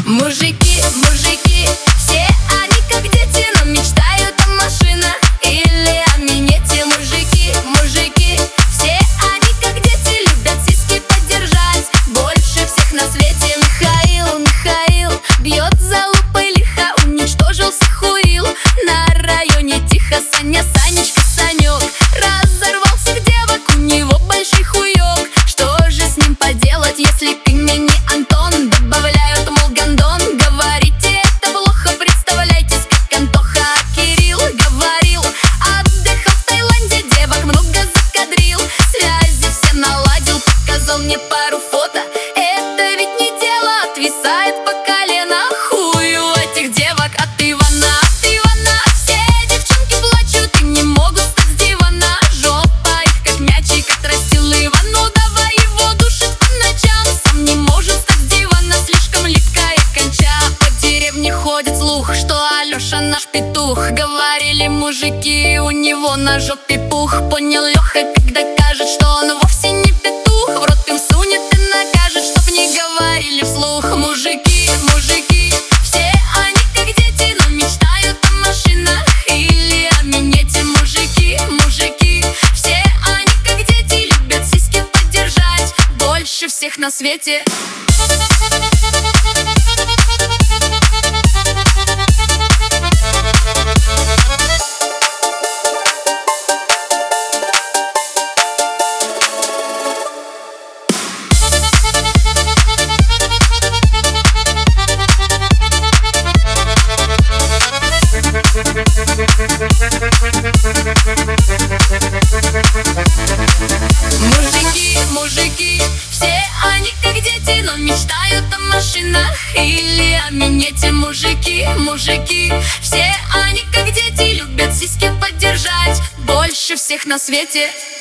Мужики, мужики, все они как дети, но мечтают о машинах или о минете. Мужики, мужики, все они как дети, любят сиськи подержать больше всех на свете. Михаил, Михаил, бьет за лупой лихо, уничтожил всех Уил. На районе тихо, Саня, Санечка, Санек разорвал всех девок, у него большой хуёк. Что же с ним поделать, если ты мне не Антон? Добавляют, мол, гондон. Говорите, это плохо, представляйтесь, как Антоха. Кирилл говорил, отдыхал в Таиланде, девок много закадрил, связи все наладил, показал мне пару фото. Это ведь не дело, отвисает по колено хуй у этих девок от Ивана, от Ивана. Все девчонки плачут и не могут встать с дивана. Жопа их как мячик отрастил Иван, ну давай его душить по ночам. Сам не может встать с дивана, слишком липкая конча. По деревне ходит слух, что Алёша наш петух. Говорили мужики, у него на жопе пух. Понял Лёха, когда кажет, что он вовсе не петух. В рот им сунет и накажет, чтоб не говорили вслух. Мужики, мужики, все они как дети, но мечтают о машинах или о минете. Мужики, мужики, все они как дети, любят сиськи подержать больше всех на свете. Мужики, мужики, все они как дети, но мечтают о машинах или о минете. Мужики, мужики, все они как дети, любят сиськи подержать больше всех на свете.